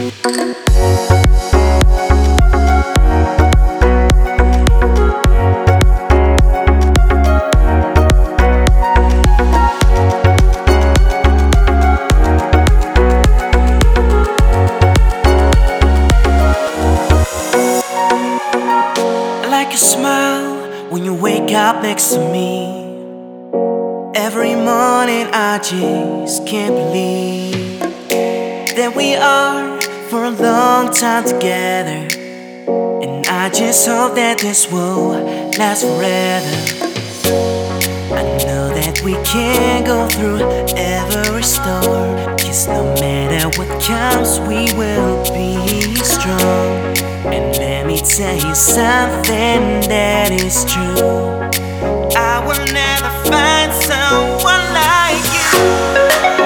I like your smile when you wake up next to me. Every morning I just can't believe that we are for a long time together. And I just hope that this will last forever. I know that we can go through every storm, 'cause no matter what comes we will be strong. And let me tell you something that is true, I will never find someone like you.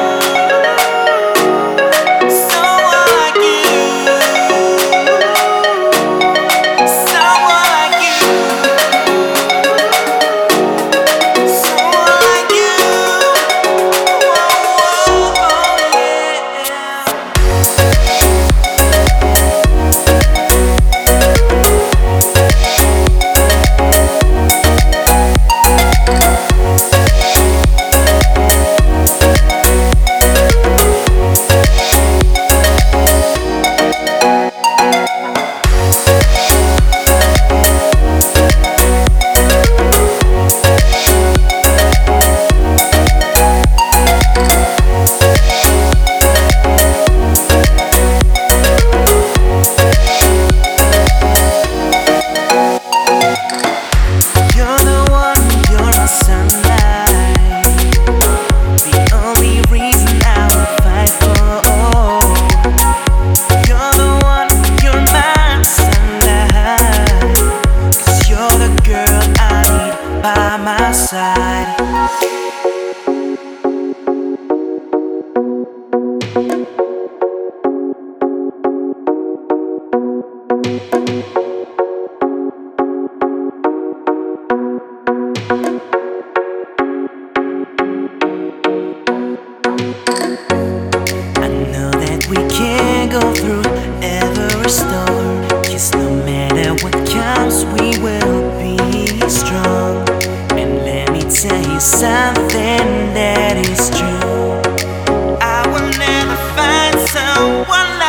We can go through every storm, 'cause no matter what comes we will be strong. And let me tell you something that is true, I will never find someone